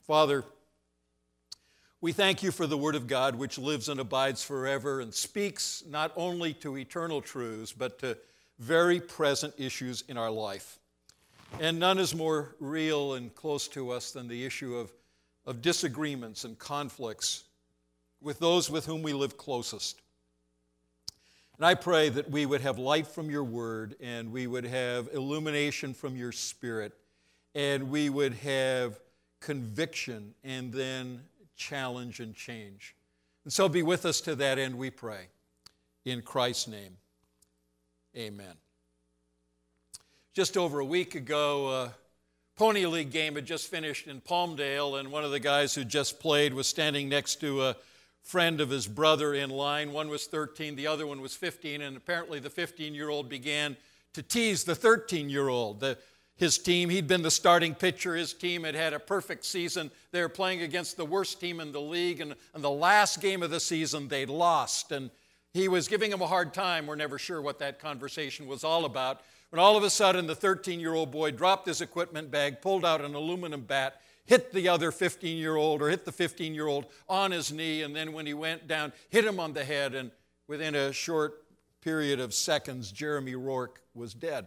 Father, we thank you for the Word of God, which lives and abides forever and speaks not only to eternal truths, but to very present issues in our life. And none is more real and close to us than the issue of disagreements and conflicts with those with whom we live closest. And I pray that we would have light from your Word, and we would have illumination from your Spirit, and we would have conviction and then challenge and change. And so be with us to that end, we pray. In Christ's name, amen. Just over a week ago, a Pony League game had just finished in Palmdale, and one of the guys who just played was standing next to a friend of his brother in line. One was 13, the other one was 15, and apparently the 15-year-old began to tease the 13-year-old. His team, he'd been the starting pitcher. His team had had a perfect season. They were playing against the worst team in the league, and in the last game of the season, they'd lost. And he was giving him a hard time. We're never sure what that conversation was all about. When all of a sudden, the 13-year-old boy dropped his equipment bag, pulled out an aluminum bat, hit the other 15-year-old, or hit the 15-year-old on his knee, and then when he went down, hit him on the head, and within a short period of seconds, Jeremy Rourke was dead.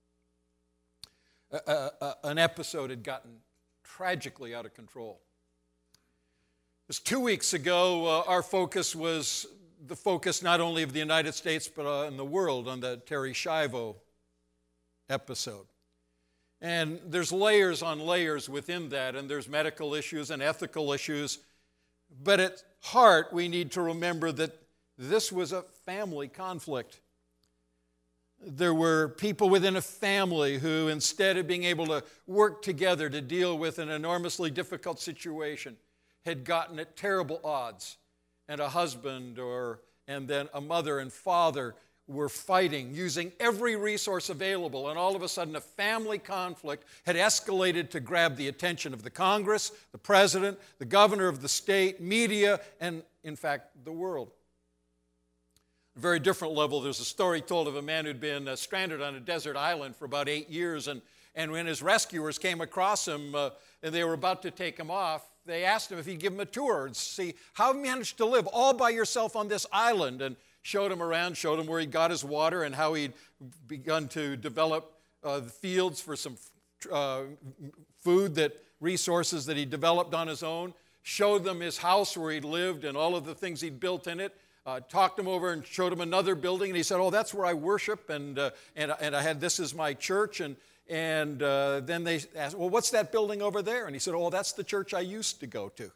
An episode had gotten tragically out of control. Just 2 weeks ago, our focus was the focus not only of the United States, but in the world on the Terri Schiavo episode. And there's layers on layers within that, and there's medical issues and ethical issues. But at heart, we need to remember that this was a family conflict. There were people within a family who, instead of being able to work together to deal with an enormously difficult situation, had gotten at terrible odds. And a husband and then a mother and father were fighting, using every resource available. And all of a sudden, a family conflict had escalated to grab the attention of the Congress, the president, the governor of the state, media, and, in fact, the world. A very different level, there's a story told of a man who'd been stranded on a desert island for about 8 years, and when his rescuers came across him and they were about to take him off, they asked him if he'd give them a tour and see how he managed to live all by yourself on this island, and showed him around, showed him where he got his water and how he'd begun to develop the fields for some food, resources that he developed on his own, showed them his house where he'd lived and all of the things he'd built in it. Talked him over and showed him another building, and he said, "Oh, that's where I worship, and I had this is my church." And then they asked, "Well, what's that building over there?" And he said, "Oh, that's the church I used to go to."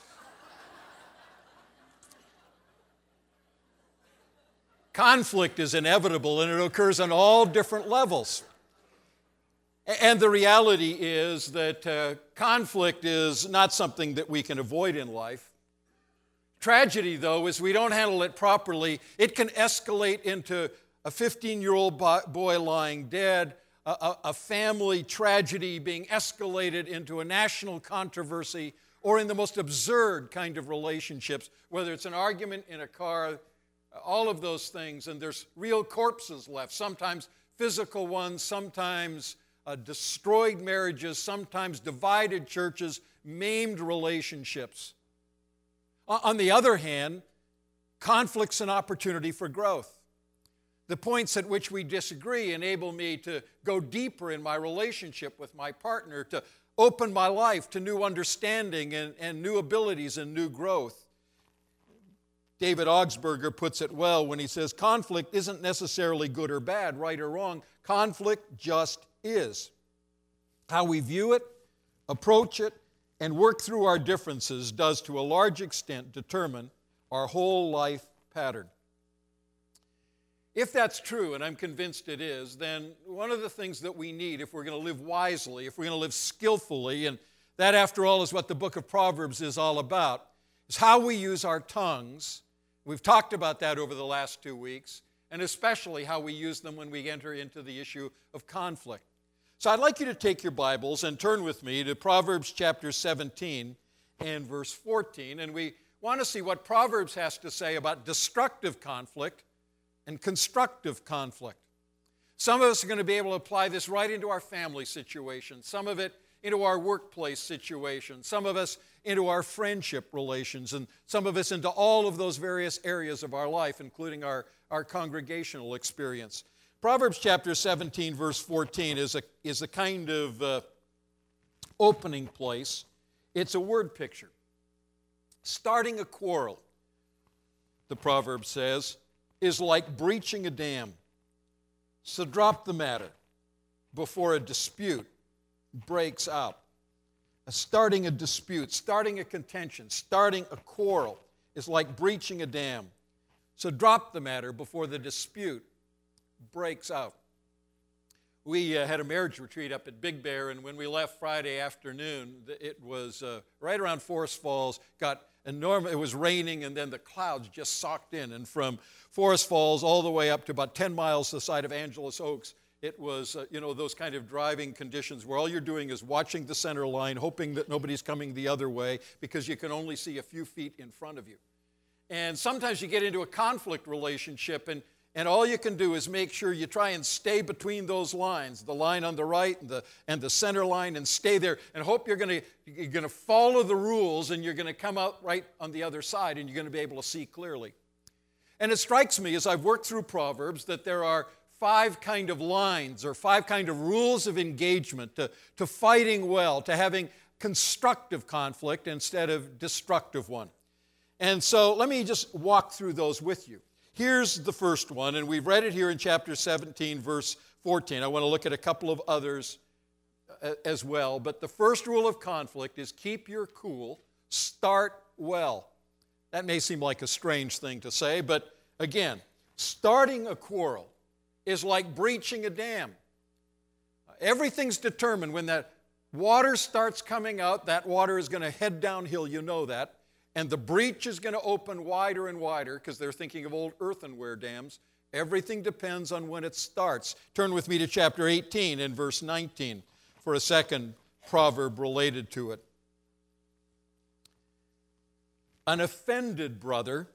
Conflict is inevitable, and it occurs on all different levels. And the reality is that conflict is not something that we can avoid in life. Tragedy, though, is we don't handle it properly. It can escalate into a 15-year-old boy lying dead, a family tragedy being escalated into a national controversy, or in the most absurd kind of relationships, whether it's an argument in a car, all of those things, and there's real corpses left, sometimes physical ones, sometimes destroyed marriages, sometimes divided churches, maimed relationships. On the other hand, conflict's an opportunity for growth. The points at which we disagree enable me to go deeper in my relationship with my partner, to open my life to new understanding and new abilities and new growth. David Augsburger puts it well when he says, conflict isn't necessarily good or bad, right or wrong. Conflict just is. How we view it, approach it, and work through our differences does to a large extent determine our whole life pattern. If that's true, and I'm convinced it is, then one of the things that we need if we're going to live wisely, if we're going to live skillfully, and that after all is what the book of Proverbs is all about, is how we use our tongues. We've talked about that over the last 2 weeks, and especially how we use them when we enter into the issue of conflict. So I'd like you to take your Bibles and turn with me to Proverbs chapter 17 and verse 14. And we want to see what Proverbs has to say about destructive conflict and constructive conflict. Some of us are going to be able to apply this right into our family situation. Some of it into our workplace situations, some of us into our friendship relations, and some of us into all of those various areas of our life, including our congregational experience. Proverbs chapter 17, verse 14 is a kind of opening place. It's a word picture. Starting a quarrel, the proverb says, is like breaching a dam. So drop the matter before a dispute breaks out. Starting a dispute, starting a contention, starting a quarrel is like breaching a dam. So drop the matter before the dispute breaks out. We had a marriage retreat up at Big Bear, and when we left Friday afternoon, it was right around Forest Falls, got enormous. It was raining, and then the clouds just socked in. And from Forest Falls all the way up to about 10 miles to the side of Angeles Oaks, it was, those kind of driving conditions where all you're doing is watching the center line, hoping that nobody's coming the other way because you can only see a few feet in front of you. And sometimes you get into a conflict relationship, and all you can do is make sure you try and stay between those lines, the line on the right and the center line, and stay there and hope you're going to follow the rules and you're going to come out right on the other side and you're going to be able to see clearly. And it strikes me as I've worked through Proverbs that there are 5 kind of lines or 5 kind of rules of engagement to fighting well, to having constructive conflict instead of destructive one. And so let me just walk through those with you. Here's the first one, and we've read it here in chapter 17, verse 14. I want to look at a couple of others as well. But the first rule of conflict is keep your cool, start well. That may seem like a strange thing to say, but again, starting a quarrel is like breaching a dam. Everything's determined. When that water starts coming out, that water is going to head downhill, you know that. And the breach is going to open wider and wider because they're thinking of old earthenware dams. Everything depends on when it starts. Turn with me to chapter 18 and verse 19 for a second proverb related to it. An offended brother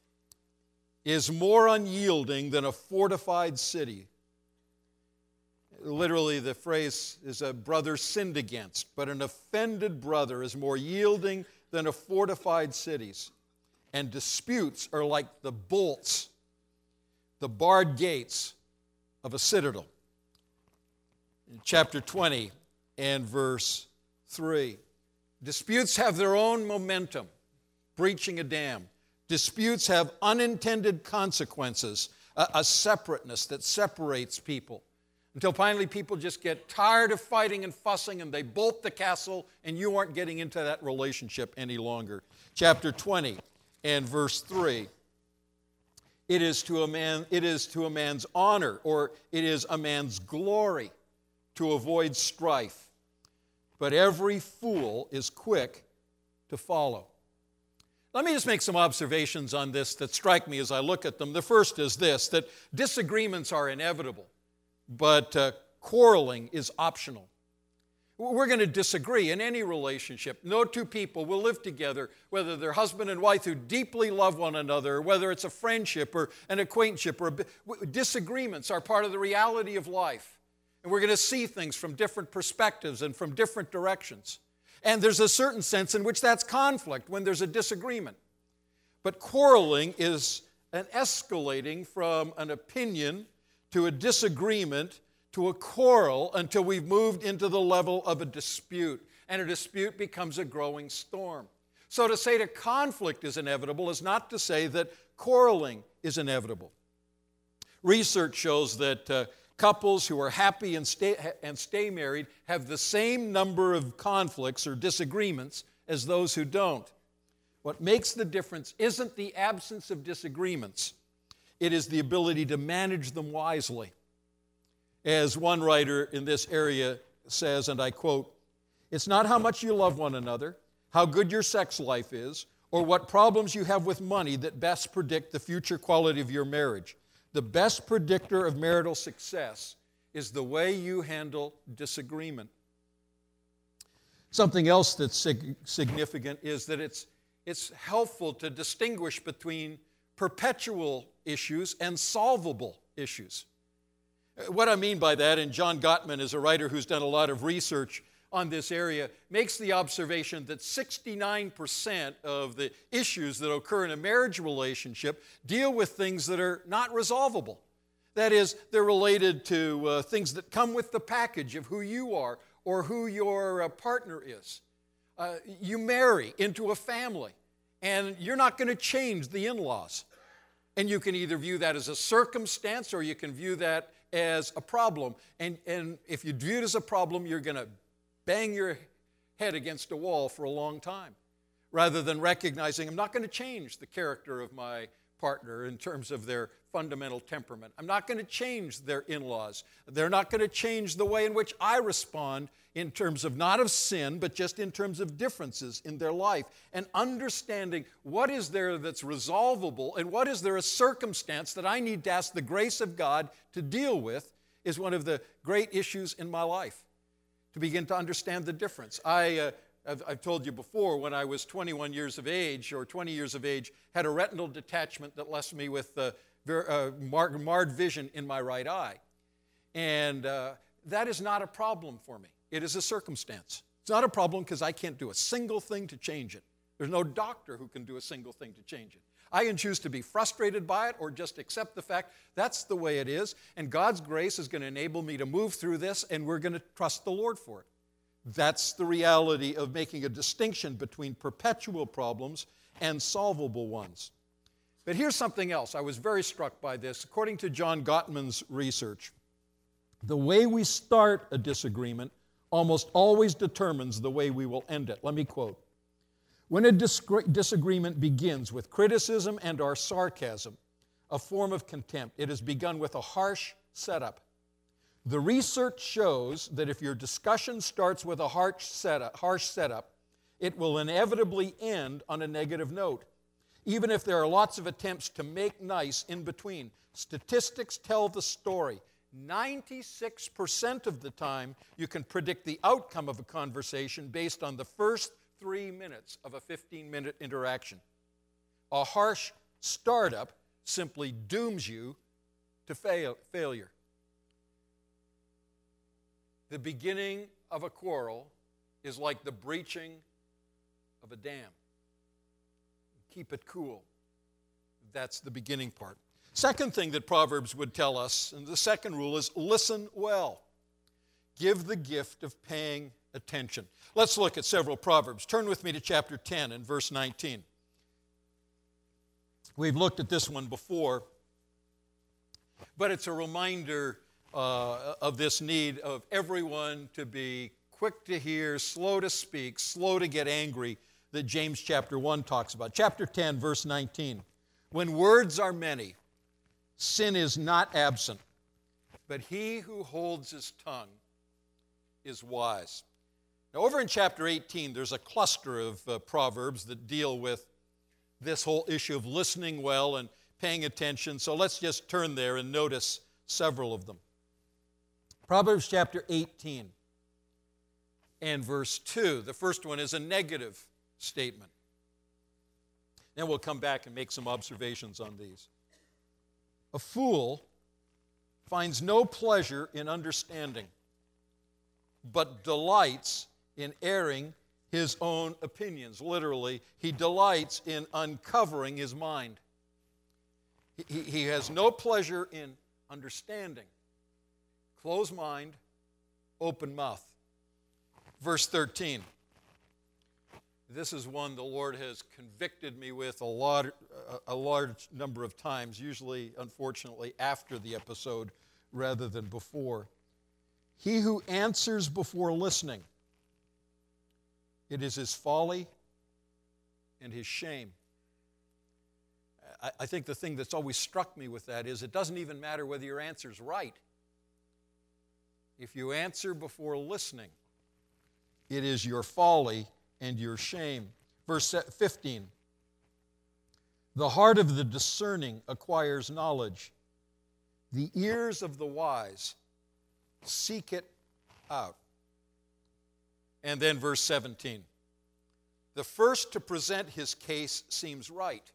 is more unyielding than a fortified city. Literally, the phrase is a brother sinned against, but an offended brother is more yielding than a fortified cities. And disputes are like the bolts, the barred gates of a citadel. In chapter 20 and verse 3, disputes have their own momentum, breaching a dam. Disputes have unintended consequences, a separateness that separates people, until finally people just get tired of fighting and fussing and they bolt the castle and you aren't getting into that relationship any longer. Chapter 20 and verse 3. It is to a man's honor, or it is a man's glory to avoid strife. But every fool is quick to follow. Let me just make some observations on this that strike me as I look at them. The first is this, that disagreements are inevitable, but quarreling is optional. We're going to disagree in any relationship. No 2 people will live together, whether they're husband and wife who deeply love one another, whether it's a friendship or an acquaintanceship. Disagreements are part of the reality of life. And we're going to see things from different perspectives and from different directions. And there's a certain sense in which that's conflict when there's a disagreement. But quarreling is an escalating from an opinion to a disagreement to a quarrel until we've moved into the level of a dispute. And a dispute becomes a growing storm. So to say that conflict is inevitable is not to say that quarreling is inevitable. Research shows that couples who are happy and stay married have the same number of conflicts or disagreements as those who don't. What makes the difference isn't the absence of disagreements. It is the ability to manage them wisely. As one writer in this area says, and I quote, "It's not how much you love one another, how good your sex life is, or what problems you have with money that best predict the future quality of your marriage. The best predictor of marital success is the way you handle disagreement." Something else that's significant is that it's helpful to distinguish between perpetual issues and solvable issues. What I mean by that, and John Gottman is a writer who's done a lot of research on this area makes the observation that 69% of the issues that occur in a marriage relationship deal with things that are not resolvable. That is, they're related to things that come with the package of who you are or who your partner is. You marry into a family, and you're not going to change the in-laws. And you can either view that as a circumstance or you can view that as a problem. And if you view it as a problem, you're going to bang your head against a wall for a long time, rather than recognizing I'm not going to change the character of my partner in terms of their fundamental temperament. I'm not going to change their in-laws. They're not going to change the way in which I respond in terms of not of sin, but just in terms of differences in their life. And understanding what is there that's resolvable and what is there a circumstance that I need to ask the grace of God to deal with is one of the great issues in my life, to begin to understand the difference. I've told you before, when I was 21 years of age or 20 years of age, had a retinal detachment that left me with marred vision in my right eye. And that is not a problem for me. It is a circumstance. It's not a problem because I can't do a single thing to change it. There's no doctor who can do a single thing to change it. I can choose to be frustrated by it or just accept the fact that's the way it is, and God's grace is going to enable me to move through this, and we're going to trust the Lord for it. That's the reality of making a distinction between perpetual problems and solvable ones. But here's something else. I was very struck by this. According to John Gottman's research, the way we start a disagreement almost always determines the way we will end it. Let me quote. When a disagreement begins with criticism and or sarcasm, a form of contempt, it has begun with a harsh setup. The research shows that if your discussion starts with a harsh setup, it will inevitably end on a negative note, even if there are lots of attempts to make nice in between. Statistics tell the story. 96% of the time, you can predict the outcome of a conversation based on the first 3 minutes of a 15-minute interaction. A harsh startup simply dooms you to failure. The beginning of a quarrel is like the breaching of a dam. Keep it cool. That's the beginning part. Second thing that Proverbs would tell us, and the second rule is listen well. Give the gift of paying attention. Let's look at several Proverbs. Turn with me to chapter 10 and verse 19. We've looked at this one before, but it's a reminder of this need of everyone to be quick to hear, slow to speak, slow to get angry, that James chapter 1 talks about. Chapter 10, verse 19. When words are many, sin is not absent, but he who holds his tongue is wise. Now, over in chapter 18, there's a cluster of proverbs that deal with this whole issue of listening well and paying attention. So let's just turn there and notice several of them. Proverbs chapter 18 and verse 2. The first one is a negative statement. Then we'll come back and make some observations on these. A fool finds no pleasure in understanding, but delights in airing his own opinions. Literally, he delights in uncovering his mind. He has no pleasure in understanding. Closed mind, open mouth. Verse 13. This is one the Lord has convicted me with a large number of times, usually, unfortunately, after the episode rather than before. He who answers before listening, it is his folly and his shame. I think the thing that's always struck me with that is it doesn't even matter whether your answer's right. If you answer before listening, it is your folly and your shame. Verse 15. The heart of the discerning acquires knowledge. The ears of the wise seek it out. And then verse 17. The first to present his case seems right,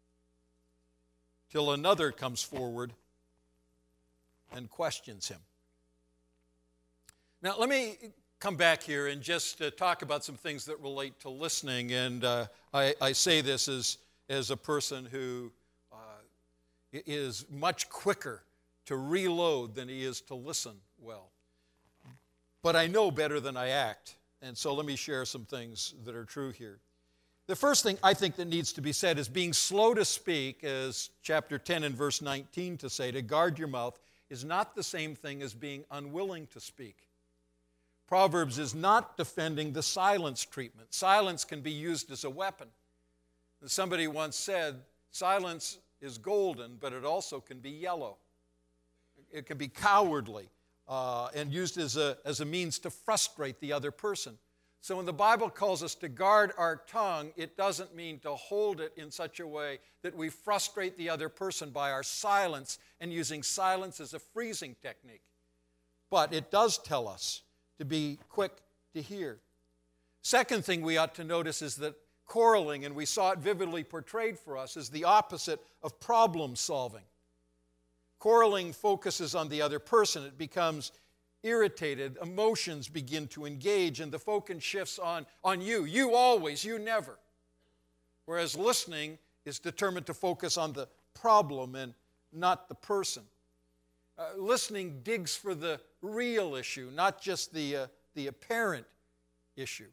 till another comes forward and questions him. Now, let me come back here and just talk about some things that relate to listening. And I say this as a person who is much quicker to reload than he is to listen well. But I know better than I act. And so let me share some things that are true here. The first thing I think that needs to be said is being slow to speak, as chapter 10 and verse 19 to say, to guard your mouth, is not the same thing as being unwilling to speak. Proverbs is not defending the silence treatment. Silence can be used as a weapon. Somebody once said, silence is golden, but it also can be yellow. It can be cowardly and used as a means to frustrate the other person. So when the Bible calls us to guard our tongue, it doesn't mean to hold it in such a way that we frustrate the other person by our silence and using silence as a freezing technique. But it does tell us to be quick to hear. Second thing we ought to notice is that quarreling, and we saw it vividly portrayed for us, is the opposite of problem solving. Quarreling focuses on the other person. It becomes irritated. Emotions begin to engage, and the focus shifts on you. You always, you never. Whereas listening is determined to focus on the problem and not the person. Listening digs for the real issue, not just the apparent issue.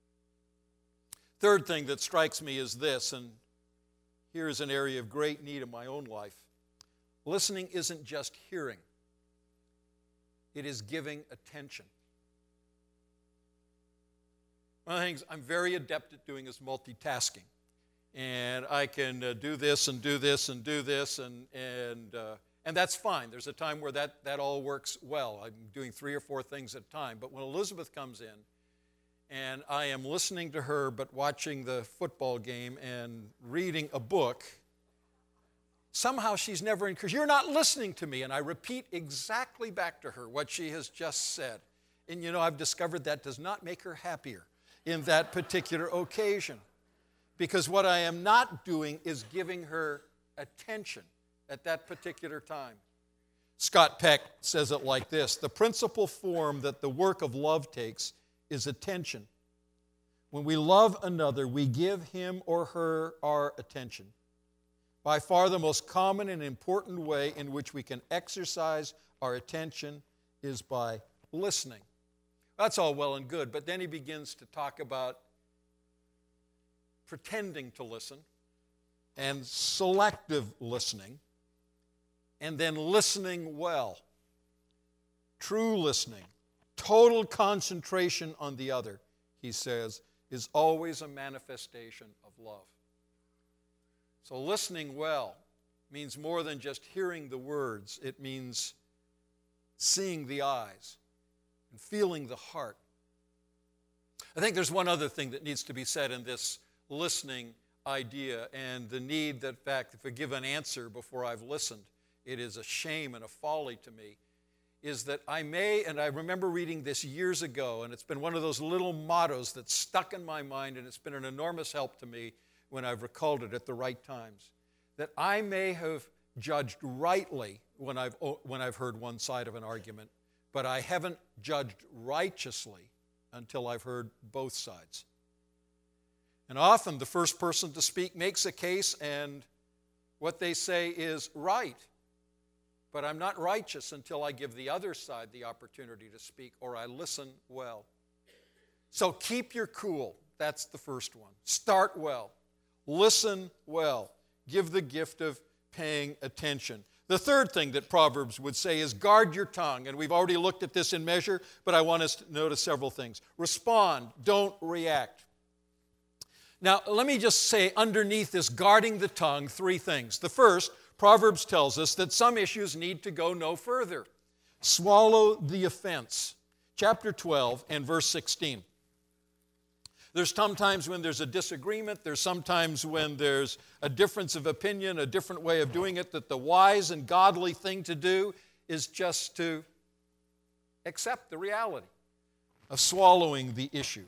Third thing that strikes me is this, and here is an area of great need in my own life. Listening isn't just hearing. It is giving attention. One of the things I'm very adept at doing is multitasking. And I can do this and do this and do this, and that's fine. There's a time where that all works well. I'm doing 3 or 4 things at a time. But when Elizabeth comes in, and I am listening to her but watching the football game and reading a book, somehow she's never encouraged. You're not listening to me. And I repeat exactly back to her what she has just said. And you know, I've discovered that does not make her happier in that particular occasion. Because what I am not doing is giving her attention at that particular time. Scott Peck says it like this: the principal form that the work of love takes is attention. When we love another, we give him or her our attention. By far the most common and important way in which we can exercise our attention is by listening. That's all well and good, but then he begins to talk about pretending to listen and selective listening, and then listening well. True listening, total concentration on the other, he says, is always a manifestation of love. So listening well means more than just hearing the words. It means seeing the eyes and feeling the heart. I think there's one other thing that needs to be said in this listening idea, and the need that, in fact, if I give an answer before I've listened, it is a shame and a folly to me, is that I remember reading this years ago, and it's been one of those little mottos that's stuck in my mind, and it's been an enormous help to me when I've recalled it at the right times, that I may have judged rightly when I've heard one side of an argument, but I haven't judged righteously until I've heard both sides. And often the first person to speak makes a case, and what they say is right. But I'm not righteous until I give the other side the opportunity to speak, or I listen well. So keep your cool. That's the first one. Start well. Listen well. Give the gift of paying attention. The third thing that Proverbs would say is guard your tongue. And we've already looked at this in measure, but I want us to notice several things. Respond. Don't react. Now, let me just say underneath this guarding the tongue, 3 things. The first, Proverbs tells us that some issues need to go no further. Swallow the offense. Chapter 12 and verse 16. There's sometimes when there's a disagreement, there's sometimes when there's a difference of opinion, a different way of doing it, that the wise and godly thing to do is just to accept the reality of swallowing the issue.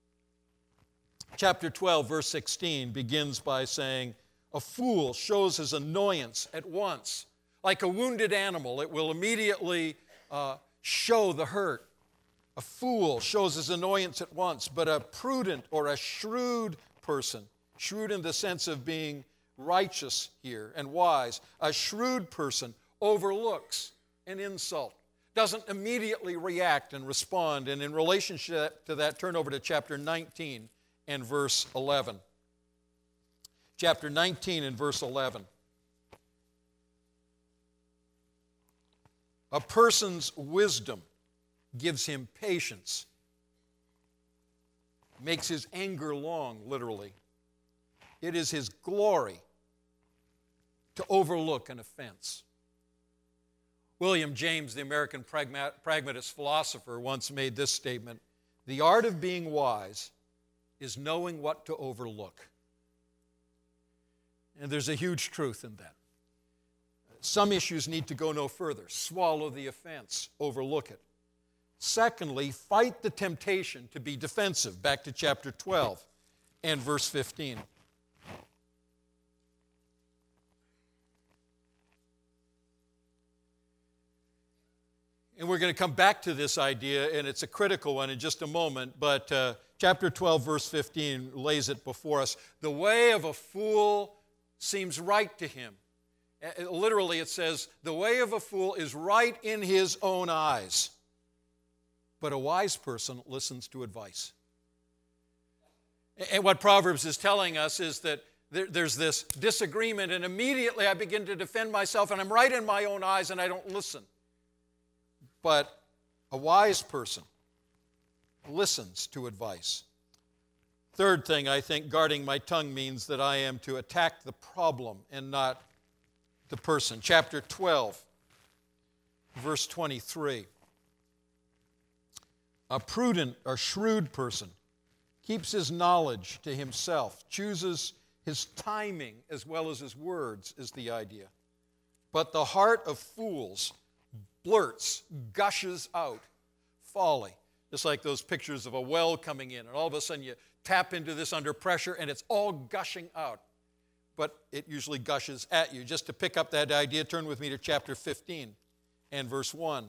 Chapter 12, verse 16 begins by saying, a fool shows his annoyance at once. Like a wounded animal, it will immediately show the hurt. A fool shows his annoyance at once, but a prudent or a shrewd person, shrewd in the sense of being righteous here and wise, a shrewd person overlooks an insult, doesn't immediately react and respond. And in relationship to that, turn over to chapter 19 and verse 11. Chapter 19 and verse 11. A person's wisdom gives him patience, makes his anger long, literally. It is his glory to overlook an offense. William James, the American pragmatist philosopher, once made this statement: "The art of being wise is knowing what to overlook." And there's a huge truth in that. Some issues need to go no further. Swallow the offense, overlook it. Secondly, fight the temptation to be defensive. Back to chapter 12 and verse 15. And we're going to come back to this idea, and it's a critical one in just a moment, but chapter 12, verse 15 lays it before us. The way of a fool seems right to him. Literally, it says, the way of a fool is right in his own eyes, but a wise person listens to advice. And what Proverbs is telling us is that there's this disagreement, and immediately I begin to defend myself, and I'm right in my own eyes, and I don't listen. But a wise person listens to advice. Third thing, I think, guarding my tongue means that I am to attack the problem and not the person. Chapter 12, verse 23. A prudent or shrewd person keeps his knowledge to himself, chooses his timing as well as his words, is the idea. But the heart of fools blurts, gushes out folly. Just like those pictures of a well coming in, and all of a sudden you tap into this under pressure and it's all gushing out. But it usually gushes at you. Just to pick up that idea, turn with me to chapter 15 and verse 1.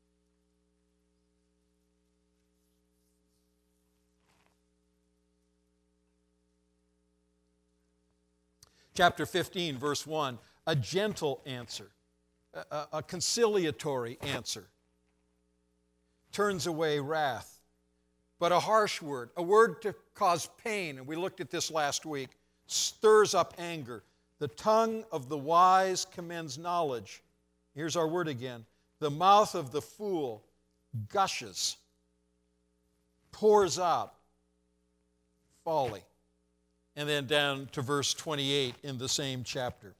Chapter 15, verse 1, a gentle answer, a conciliatory answer, turns away wrath. But a harsh word, a word to cause pain, and we looked at this last week, stirs up anger. The tongue of the wise commends knowledge. Here's our word again. The mouth of the fool gushes, pours out folly. And then down to verse 28 in the same chapter.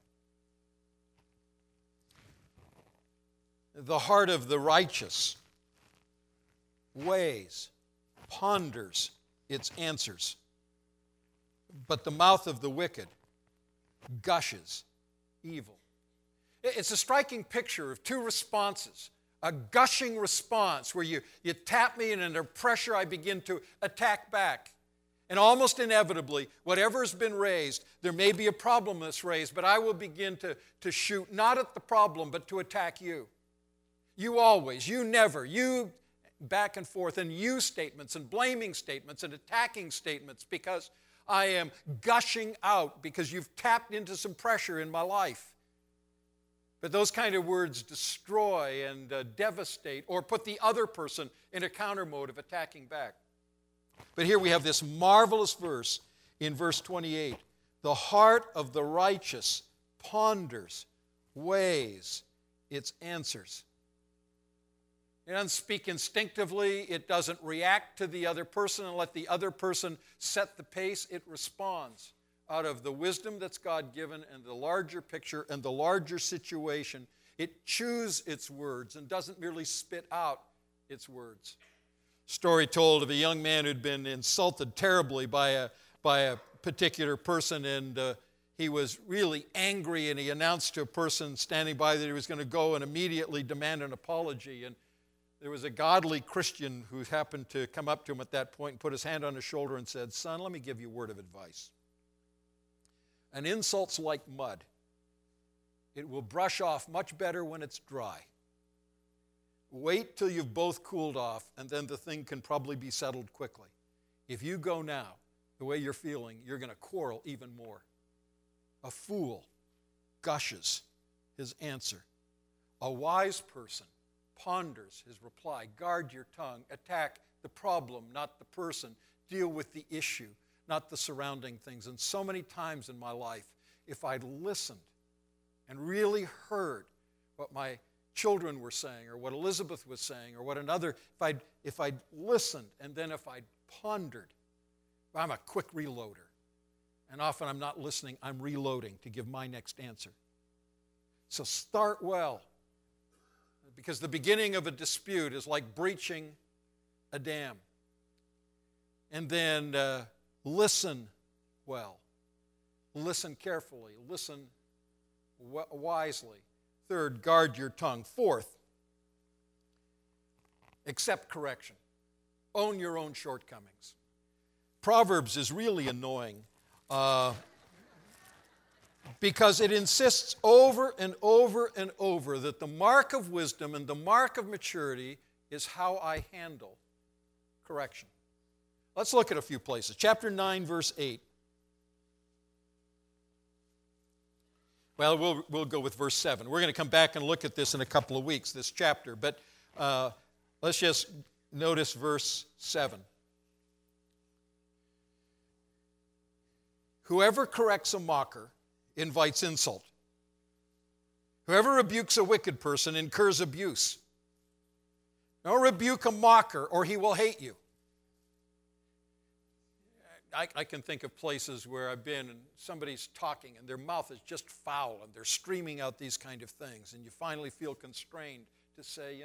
The heart of the righteous weighs, ponders its answers, but the mouth of the wicked gushes evil. It's a striking picture of two responses. A gushing response where you tap me, and under pressure I begin to attack back. And almost inevitably, whatever has been raised, there may be a problem that's raised, but I will begin to shoot not at the problem, but to attack you. You always, you never, you back and forth, and you statements, and blaming statements, and attacking statements, because I am gushing out, because you've tapped into some pressure in my life. But those kind of words destroy and devastate, or put the other person in a counter mode of attacking back. But here we have this marvelous verse in verse 28. The heart of the righteous ponders, weighs its answers. It doesn't speak instinctively. It doesn't react to the other person and let the other person set the pace. It responds out of the wisdom that's God-given and the larger picture and the larger situation. It chews its words and doesn't merely spit out its words. Story told of a young man who'd been insulted terribly by a particular person, and he was really angry, and he announced to a person standing by that he was going to go and immediately demand an apology. And there was a godly Christian who happened to come up to him at that point and put his hand on his shoulder and said, "Son, let me give you a word of advice. An insult's like mud. It will brush off much better when it's dry. wait till you've both cooled off, and then the thing can probably be settled quickly. If you go now, the way you're feeling, you're going to quarrel even more. A fool gushes his answer. A wise person ponders his reply. Guard your tongue. Attack the problem, not the person. Deal with the issue, not the surrounding things. And so many times in my life, if I'd listened and really heard what my children were saying, or what Elizabeth was saying, or what another, if I'd listened, and then if I'd pondered, I'm a quick reloader. And often I'm not listening, I'm reloading to give my next answer. So start well, because the beginning of a dispute is like breaching a dam. And then listen well. Listen carefully. Listen wisely. Third, guard your tongue. Fourth, accept correction. Own your own shortcomings. Proverbs is really annoying because it insists over and over and over that the mark of wisdom and the mark of maturity is how I handle correction. Let's look at a few places. Chapter 9, verse 8. Well, we'll go with verse 7. We're going to come back and look at this in a couple of weeks, this chapter. But let's just notice verse 7. Whoever corrects a mocker invites insult. Whoever rebukes a wicked person incurs abuse. Don't rebuke a mocker, or he will hate you. I can think of places where I've been and somebody's talking and their mouth is just foul and they're screaming out these kind of things, and you finally feel constrained to say,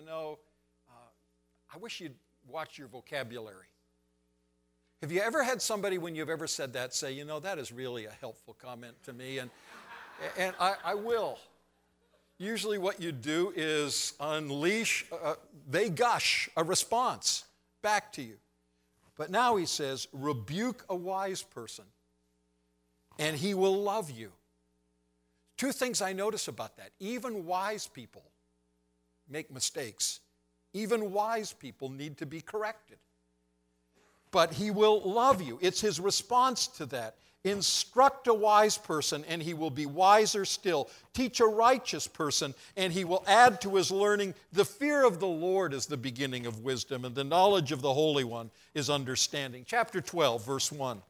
I wish you'd watch your vocabulary. Have you ever had somebody, when you've ever said that, say, that is really a helpful comment to me, and I will. Usually what you do is unleash, they gush a response back to you. But now he says, rebuke a wise person, and he will love you. Two things I notice about that. Even wise people make mistakes. Even wise people need to be corrected. But he will love you. It's his response to that. Instruct a wise person, and he will be wiser still. Teach a righteous person, and he will add to his learning. The fear of the Lord is the beginning of wisdom, and the knowledge of the Holy One is understanding. Chapter 12, verse 1.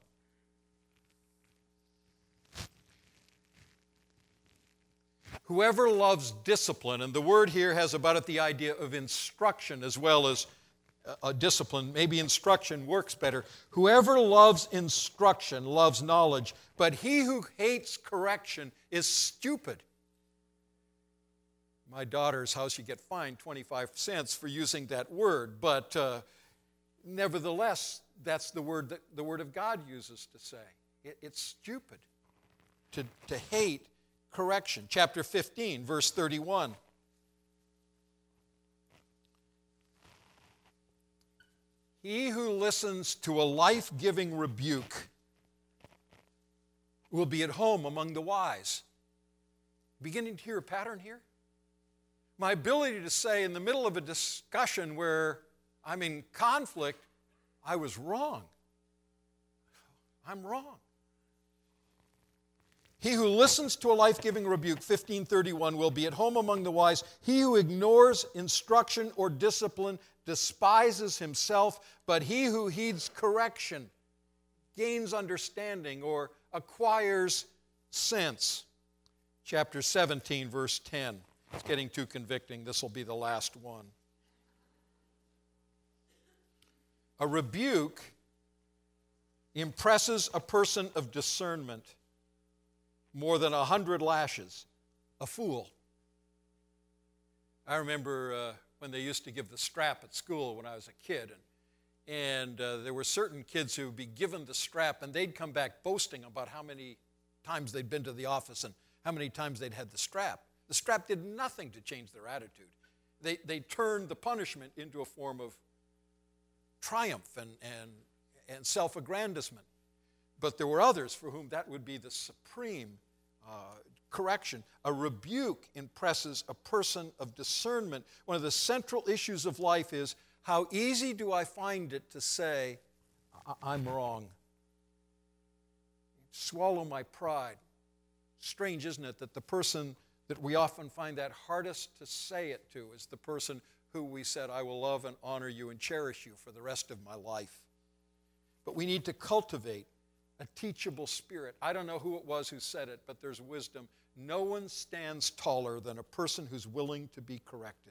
Whoever loves discipline, and the word here has about it the idea of instruction as well as a discipline. Maybe instruction works better. Whoever loves instruction loves knowledge, but he who hates correction is stupid. My daughter's house, you get fined 25 cents for using that word, but nevertheless, that's the word that the Word of God uses to say. It's stupid to hate correction. Chapter 15, verse 31. He who listens to a life-giving rebuke will be at home among the wise. Beginning to hear a pattern here? My ability to say in the middle of a discussion where I'm in conflict, I was wrong. I'm wrong. He who listens to a life-giving rebuke, 15:31, will be at home among the wise. He who ignores instruction or discipline despises himself, but he who heeds correction gains understanding or acquires sense. Chapter 17, verse 10. It's getting too convicting. This will be the last one. A rebuke impresses a person of discernment more than 100 lashes. A fool. I remember when they used to give the strap at school when I was a kid, and there were certain kids who would be given the strap, and they'd come back boasting about how many times they'd been to the office and how many times they'd had the strap. The strap did nothing to change their attitude. They turned the punishment into a form of triumph and self-aggrandizement. But there were others for whom that would be the supreme correction. A rebuke impresses a person of discernment. One of the central issues of life is, how easy do I find it to say, I'm wrong? Swallow my pride. Strange, isn't it, that the person that we often find that hardest to say it to is the person who we said, I will love and honor you and cherish you for the rest of my life. But we need to cultivate a teachable spirit. I don't know who it was who said it, but there's wisdom. No one stands taller than a person who's willing to be corrected.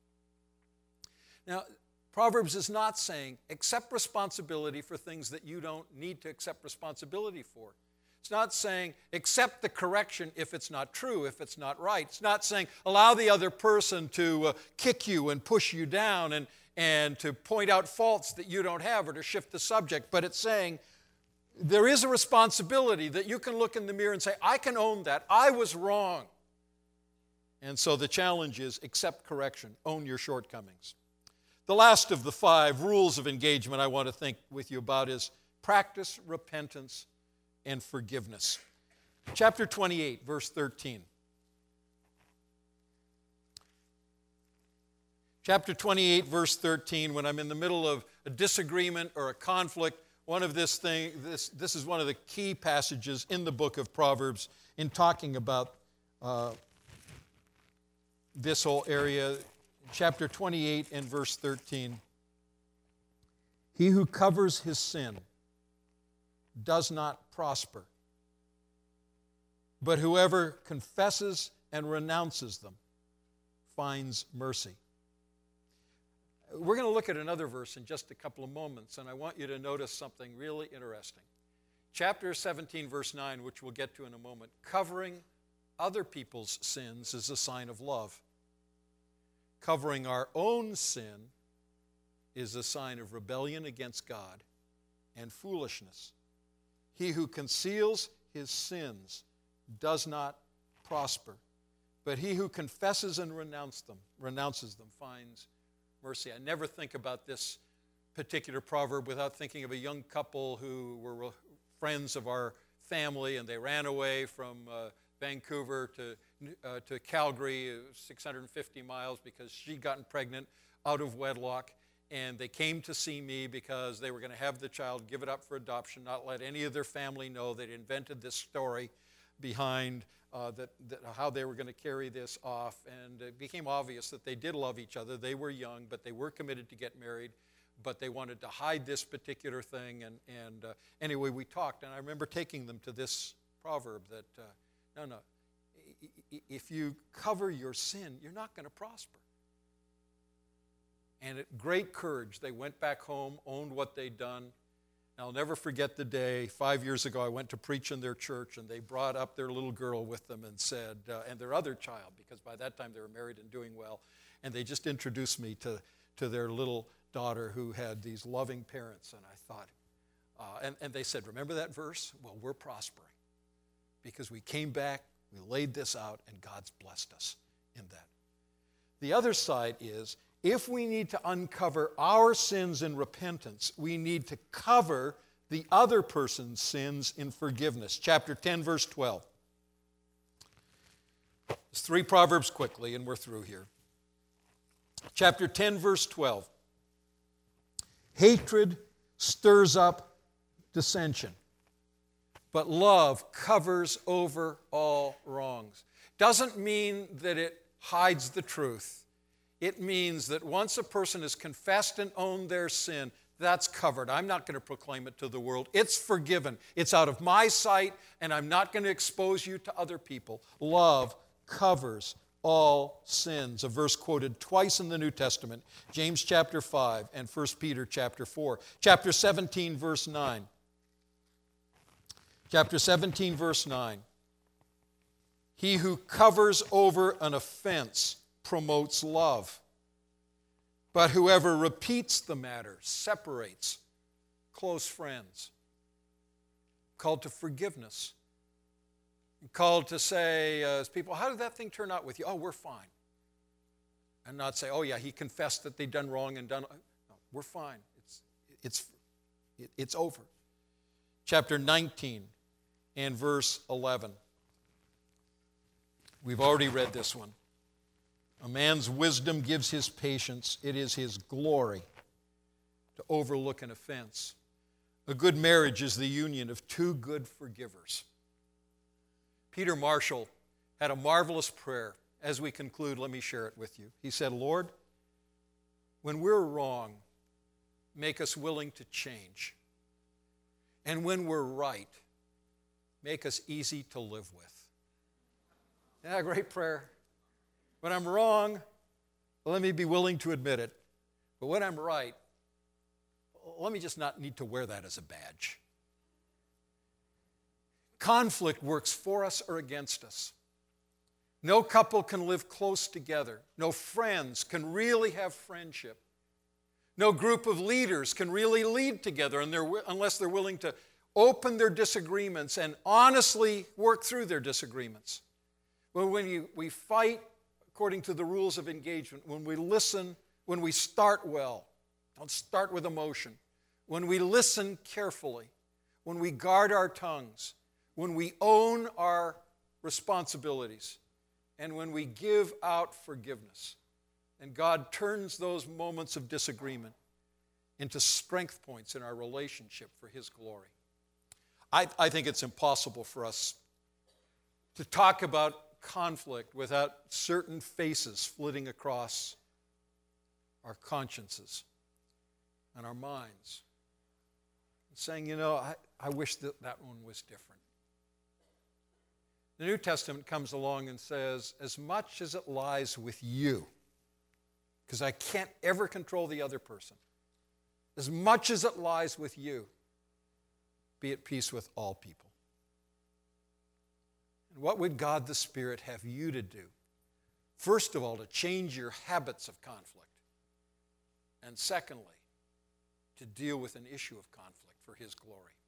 Now, Proverbs is not saying accept responsibility for things that you don't need to accept responsibility for. It's not saying accept the correction if it's not true, if it's not right. It's not saying allow the other person to kick you and push you down and to point out faults that you don't have or to shift the subject. But it's saying there is a responsibility that you can look in the mirror and say, I can own that. I was wrong. And so the challenge is accept correction. Own your shortcomings. The last of the 5 rules of engagement I want to think with you about is practice repentance and forgiveness. Chapter 28, verse 13. Chapter 28, verse 13, when I'm in the middle of a disagreement or a conflict, this is one of the key passages in the book of Proverbs in talking about this whole area. Chapter 28 and verse 13. He who covers his sin does not prosper, but whoever confesses and renounces them finds mercy. We're going to look at another verse in just a couple of moments, and I want you to notice something really interesting. Chapter 17, verse 9, which we'll get to in a moment, covering other people's sins is a sign of love. Covering our own sin is a sign of rebellion against God and foolishness. He who conceals his sins does not prosper, but he who confesses and renounces them finds mercy. I never think about this particular proverb without thinking of a young couple who were friends of our family, and they ran away from Vancouver to Calgary, 650 miles, because she'd gotten pregnant out of wedlock. And they came to see me because they were going to have the child, give it up for adoption, not let any of their family know. They'd invented this story behind how they were going to carry this off. And it became obvious that they did love each other. They were young, but they were committed to get married. But they wanted to hide this particular thing. And anyway, we talked. And I remember taking them to this proverb that, no, if you cover your sin, you're not going to prosper. And at great courage, they went back home, owned what they'd done. And I'll never forget the day, 5 years ago, I went to preach in their church, and they brought up their little girl with them and said, and their other child, because by that time they were married and doing well, and they just introduced me to their little daughter who had these loving parents. And I thought, and they said, remember that verse? Well, we're prospering because we came back, we laid this out, and God's blessed us in that. The other side is, if we need to uncover our sins in repentance, we need to cover the other person's sins in forgiveness. Chapter 10, verse 12. There's 3 Proverbs quickly, and we're through here. Chapter 10, verse 12. Hatred stirs up dissension, but love covers over all wrongs. Doesn't mean that it hides the truth. It means that once a person has confessed and owned their sin, that's covered. I'm not going to proclaim it to the world. It's forgiven. It's out of my sight, and I'm not going to expose you to other people. Love covers all sins. A verse quoted twice in the New Testament, James chapter 5 and 1 Peter chapter 4. Chapter 17, verse 9. Chapter 17, verse 9. He who covers over an offense promotes love, but whoever repeats the matter separates close friends. Called to forgiveness. Called to say, as people, how did that thing turn out with you? Oh, we're fine. And not say, oh yeah, he confessed that they'd done wrong and done. No, we're fine. It's over. Chapter 19 and verse 11. We've already read this one. A man's wisdom gives his patience. It is his glory to overlook an offense. A good marriage is the union of two good forgivers. Peter Marshall had a marvelous prayer. As we conclude, let me share it with you. He said, Lord, when we're wrong, make us willing to change. And when we're right, make us easy to live with. Isn't that a great prayer? When I'm wrong, let me be willing to admit it. But when I'm right, let me just not need to wear that as a badge. Conflict works for us or against us. No couple can live close together. No friends can really have friendship. No group of leaders can really lead together unless they're willing to open their disagreements and honestly work through their disagreements. But when we fight according to the rules of engagement, when we listen, when we start well, don't start with emotion, when we listen carefully, when we guard our tongues, when we own our responsibilities, and when we give out forgiveness, and God turns those moments of disagreement into strength points in our relationship for His glory. I think it's impossible for us to talk about conflict without certain faces flitting across our consciences and our minds, and saying, you know, I wish that one was different. The New Testament comes along and says, as much as it lies with you, because I can't ever control the other person, as much as it lies with you, be at peace with all people. And what would God the Spirit have you to do? First of all, to change your habits of conflict. And secondly, to deal with an issue of conflict for His glory.